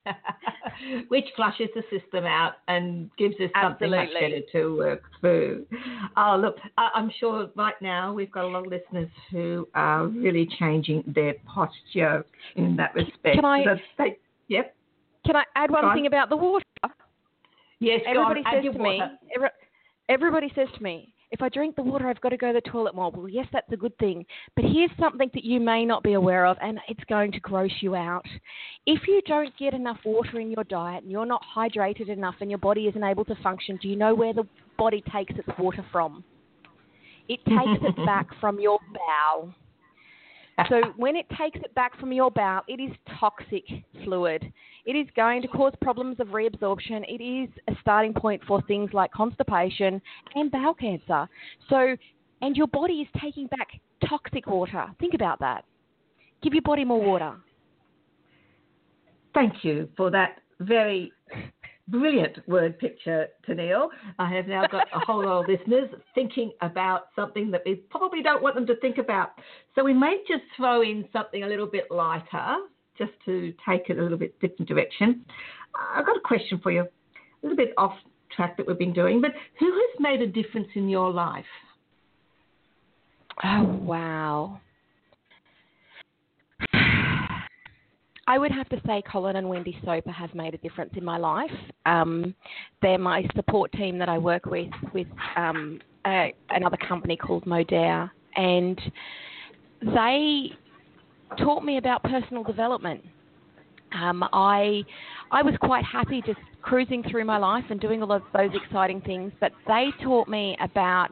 which flushes the system out and gives us something Absolutely. much better to work through. Oh, look, I- I'm sure right now we've got a lot of listeners who are really changing their posture in that respect. Can I- So they, yep. Can I add one Go on. thing about the water? Yes, Everybody go on, add says your to me, water. every, everybody says to me, if I drink the water, I've got to go to the toilet more. Well, yes, that's a good thing. But here's something that you may not be aware of, and it's going to gross you out. If you don't get enough water in your diet and you're not hydrated enough and your body isn't able to function, do you know where the body takes its water from? It takes it back from your bowel. So when it takes it back from your bowel, it is toxic fluid. It is going to cause problems of reabsorption. It is a starting point for things like constipation and bowel cancer. So, and your body is taking back toxic water. Think about that. Give your body more water. Thank you for that very brilliant word picture, Tennille. I have now got a whole lot of listeners thinking about something that we probably don't want them to think about. So we may just throw in something a little bit lighter, just to take it a little bit different direction. I've got a question for you, a little bit off track that we've been doing, but who has made a difference in your life? Oh, wow. I would have to say Colin and Wendy Soper have made a difference in my life. Um, they're my support team that I work with, with um, a, another company called Modere, and they taught me about personal development. Um, I I was quite happy just cruising through my life and doing all of those exciting things, but they taught me about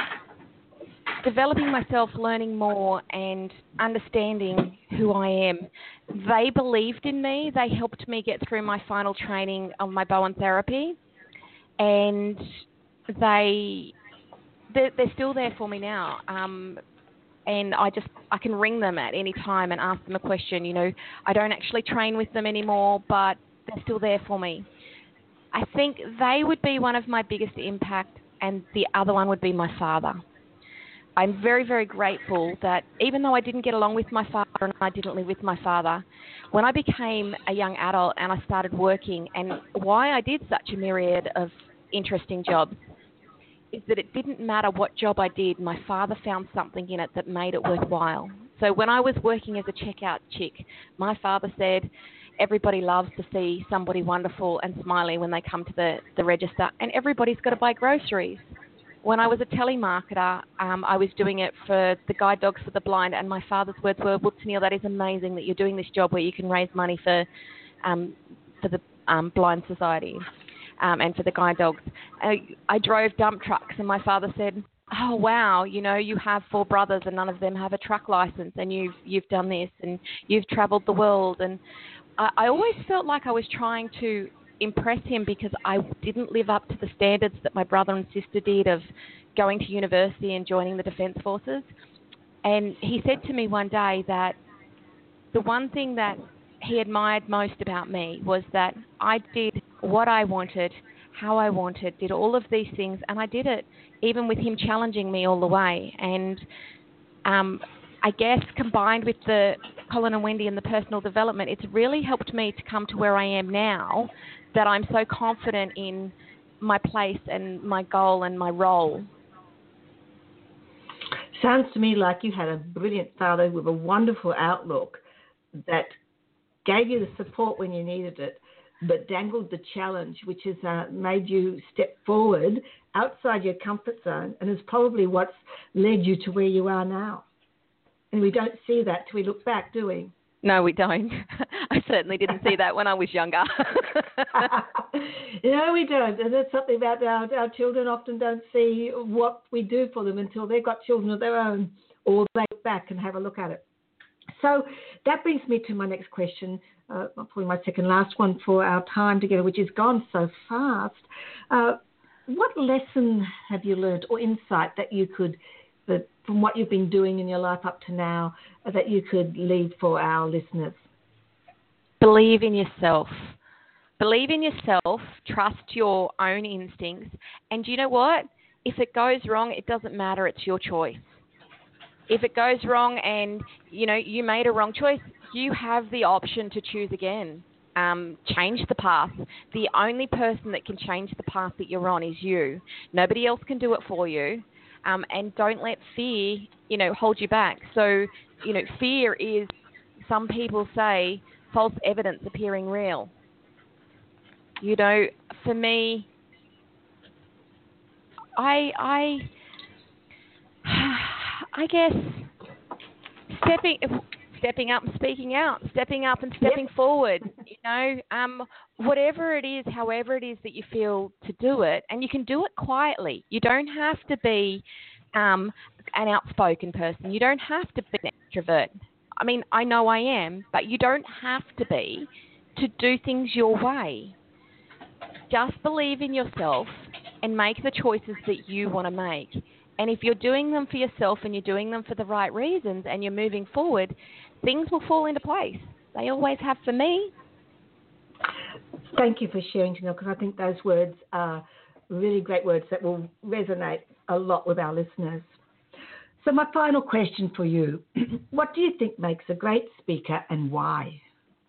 developing myself, learning more, and understanding who I am. They believed in me. They helped me get through my final training of my Bowen therapy, and they they're, they're still there for me now. Um, and I just I can ring them at any time and ask them a question. You know, I don't actually train with them anymore, but they're still there for me. I think they would be one of my biggest impact, and the other one would be my father. I'm very, very grateful that even though I didn't get along with my father and I didn't live with my father, when I became a young adult and I started working, and why I did such a myriad of interesting jobs, is that it didn't matter what job I did, my father found something in it that made it worthwhile. So when I was working as a checkout chick, my father said, everybody loves to see somebody wonderful and smiley when they come to the, the register, and everybody's got to buy groceries. When I was a telemarketer, um, I was doing it for the Guide Dogs for the Blind, and my father's words were, well, Tennille, that is amazing that you're doing this job where you can raise money for um, for the um, Blind Society um, and for the Guide Dogs. I, I drove dump trucks, and my father said, oh, wow, you know, you have four brothers and none of them have a truck license, and you've, you've done this, and you've traveled the world. And I, I always felt like I was trying to impress him because I didn't live up to the standards that my brother and sister did of going to university and joining the Defence Forces. And he said to me one day that the one thing that he admired most about me was that I did what I wanted, how I wanted, did all of these things, and I did it even with him challenging me all the way. And um, I guess combined with the Colin and Wendy and the personal development, it's really helped me to come to where I am now, that I'm so confident in my place and my goal and my role. Sounds to me like you had a brilliant father with a wonderful outlook that gave you the support when you needed it, but dangled the challenge, which has uh, made you step forward outside your comfort zone, and is probably what's led you to where you are now. And we don't see that till we look back, do we? No, we don't. I certainly didn't see that when I was younger. No, we don't. And that's something that our, our children often don't see what we do for them until they've got children of their own, or they look back and have a look at it. So that brings me to my next question, uh, probably my second last one for our time together, which has gone so fast. Uh, what lesson have you learned or insight that you could that from what you've been doing in your life up to now, that you could leave for our listeners? Believe in yourself. Believe in yourself. Trust your own instincts. And you know what? If it goes wrong, it doesn't matter. It's your choice. If it goes wrong and, you know, you made a wrong choice, you have the option to choose again. um, change the path. The only person that can change the path that you're on is you. Nobody else can do it for you. Um, and don't let fear, you know, hold you back. So, you know, fear is, some people say, false evidence appearing real. You know, for me, I, I, I guess stepping, stepping up and speaking out, stepping up and stepping Yep. forward. You know, um, whatever it is, however it is that you feel to do it, and you can do it quietly. You don't have to be um, an outspoken person. You don't have to be an extrovert. I mean, I know I am, but you don't have to be to do things your way. Just believe in yourself and make the choices that you want to make. And if you're doing them for yourself and you're doing them for the right reasons and you're moving forward, things will fall into place. They always have for me. Thank you for sharing, Janelle, because I think those words are really great words that will resonate a lot with our listeners. So my final question for you, what do you think makes a great speaker and why?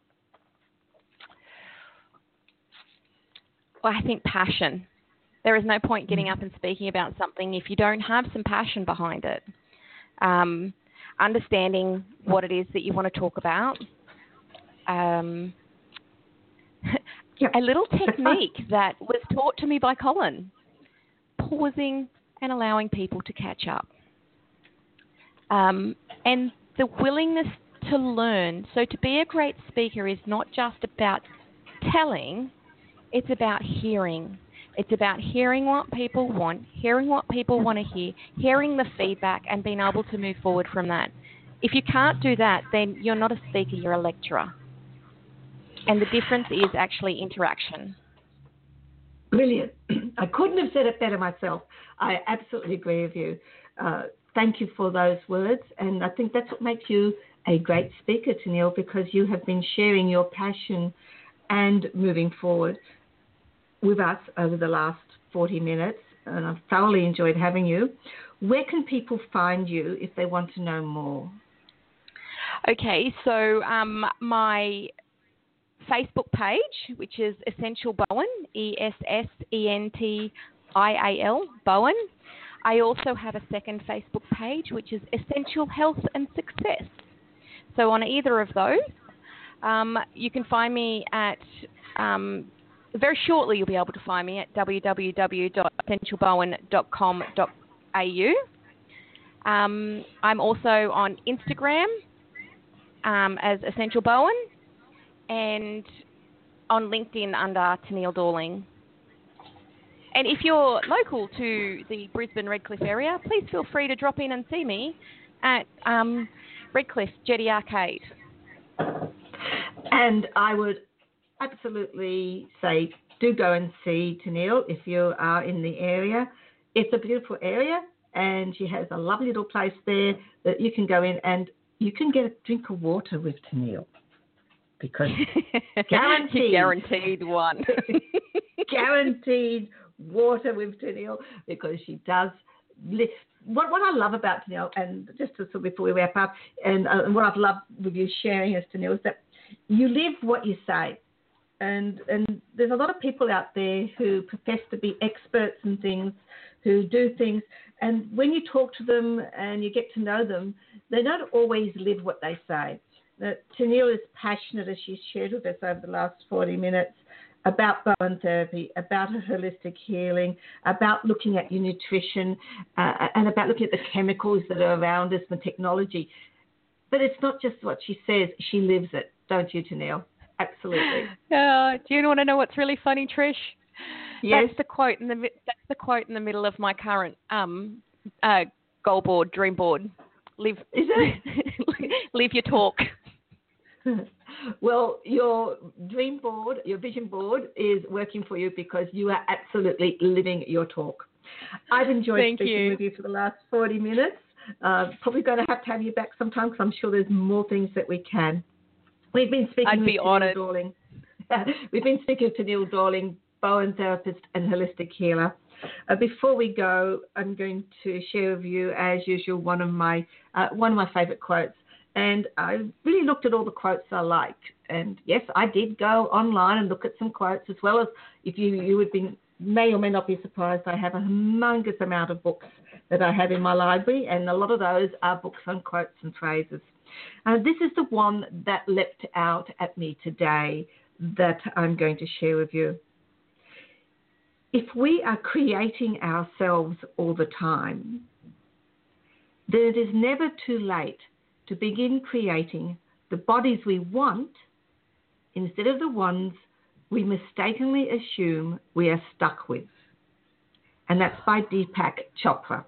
Well, I think passion. There is no point getting up and speaking about something if you don't have some passion behind it. Um, understanding what it is that you want to talk about. Um, Yep. a little technique that was taught to me by Colin, pausing and allowing people to catch up. Um, and the willingness to learn. So to be a great speaker is not just about telling, it's about hearing. It's about hearing what people want, hearing what people want to hear, hearing the feedback and being able to move forward from that. If you can't do that, then you're not a speaker, you're a lecturer. And the difference is actually interaction. Brilliant. I couldn't have said it better myself. I absolutely agree with you. Uh, thank you for those words. And I think that's what makes you a great speaker, Tennille, because you have been sharing your passion and moving forward with us over the last forty minutes. And I've thoroughly enjoyed having you. Where can people find you if they want to know more? Okay, so um, my Facebook page, which is Essential Bowen, E S S E N T I A L, Bowen. I also have a second Facebook page, which is Essential Health and Success. So on either of those, um, you can find me at, um, very shortly you'll be able to find me at w w w dot essential bowen dot com dot a u. Um, I'm also on Instagram um, as Essential Bowen, and on LinkedIn under Tennille Dorling. And if you're local to the Brisbane Redcliffe area, please feel free to drop in and see me at um, Redcliffe Jetty Arcade. And I would absolutely say do go and see Tennille if you are in the area. It's a beautiful area, and she has a lovely little place there that you can go in and you can get a drink of water with Tennille. Because guaranteed, guaranteed one, guaranteed water with Tennille, because she does lift. What what I love about Tennille, and just to, so before we wrap up, and, uh, and what I've loved with you sharing as Tennille is that you live what you say, and and there's a lot of people out there who profess to be experts in things, who do things, and when you talk to them and you get to know them, they don't always live what they say. That Tennille is passionate, as she's shared with us over the last forty minutes, about Bowen therapy, about her holistic healing, about looking at your nutrition, uh, and about looking at the chemicals that are around us and technology. But it's not just what she says, she lives it, don't you, Tennille? Absolutely. Uh, do you want to know what's really funny, Trish? Yes. That's the quote in the that's the quote in the middle of my current um, uh, goal board, dream board. Live, is it? Live your talk. Well, your dream board, your vision board is working for you because you are absolutely living your talk. I've enjoyed Thank speaking you. with you for the last forty minutes. Uh, probably going to have to have you back sometime because I'm sure there's more things that we can. We've been speaking I'd with be Tennille honoured. Dorling. We've been speaking to Tennille Dorling, Bowen therapist and holistic healer. Uh, before we go, I'm going to share with you, as usual, one of my uh, one of my favourite quotes. And I really looked at all the quotes I liked, And yes, I did go online and look at some quotes, as well as if you, you would be, may or may not be surprised, I have a humongous amount of books that I have in my library, and a lot of those are books on quotes and phrases. Uh, this is the one that leapt out at me today that I'm going to share with you. If we are creating ourselves all the time, then it is never too late to begin creating the bodies we want instead of the ones we mistakenly assume we are stuck with. And that's by Deepak Chopra.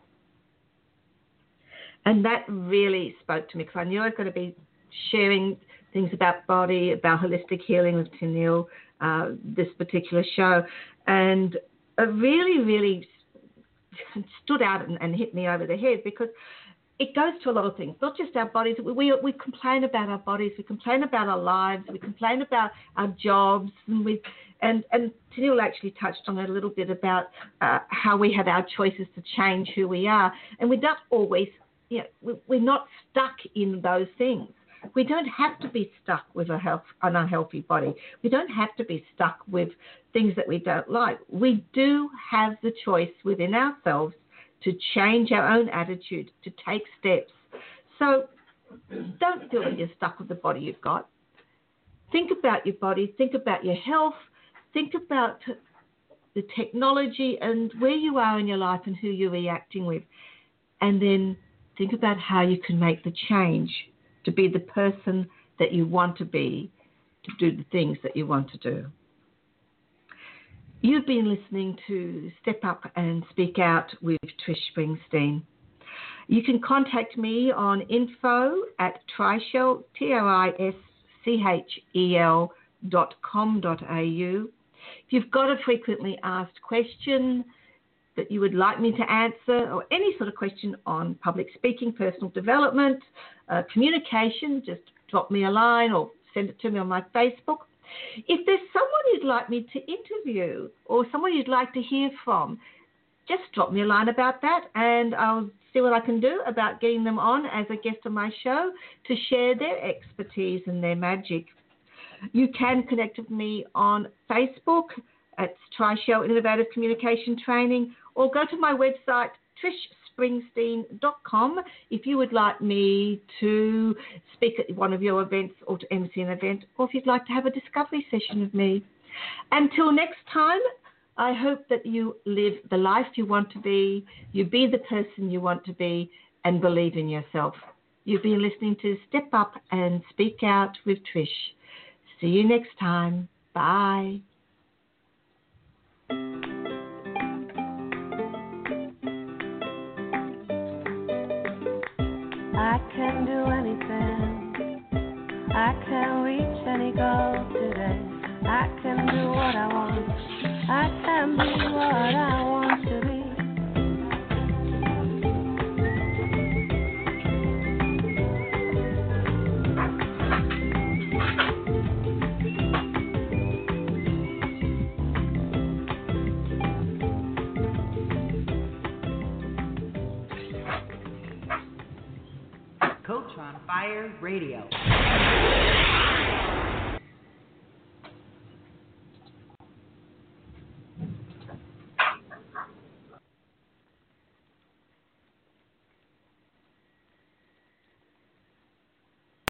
And that really spoke to me, because I knew I was going to be sharing things about body, about holistic healing with Tenniel, uh, this particular show. And it really, really stood out and, and hit me over the head, because it goes to a lot of things, not just our bodies. We, we, we complain about our bodies, we complain about our lives, we complain about our jobs, and we and and Tenniel actually touched on it a little bit about uh, how we have our choices to change who we are, and we're not always, you know, we, we're not stuck in those things. We don't have to be stuck with a health, an unhealthy body. We don't have to be stuck with things that we don't like. We do have the choice within ourselves to change our own attitude, to take steps. So don't feel that you're stuck with the body you've got. Think about your body, think about your health, think about the technology and where you are in your life and who you're reacting with. And then think about how you can make the change to be the person that you want to be, to do the things that you want to do. You've been listening to Step Up and Speak Out with Trish Springsteen. You can contact me on info at Trishel, T R I S C H E L dot com dot A U. If you've got a frequently asked question that you would like me to answer, or any sort of question on public speaking, personal development, uh, communication, just drop me a line or send it to me on my Facebook. If there's someone you'd like me to interview or someone you'd like to hear from, just drop me a line about that, and I'll see what I can do about getting them on as a guest on my show to share their expertise and their magic. You can connect with me on Facebook. It's Trishel Innovative Communication Training, or go to my website, trish springsteen dot com, if you would like me to speak at one of your events or to M C an event, or if you'd like to have a discovery session with me. Until next time, I hope that you live the life you want to be, you be the person you want to be, and believe in yourself. You've been listening to Step Up and Speak Out with Trish. See you next time. Bye. I can do anything. I can reach any goal today. I can do what I want. I can be what I want to be. Coach on Fire Radio.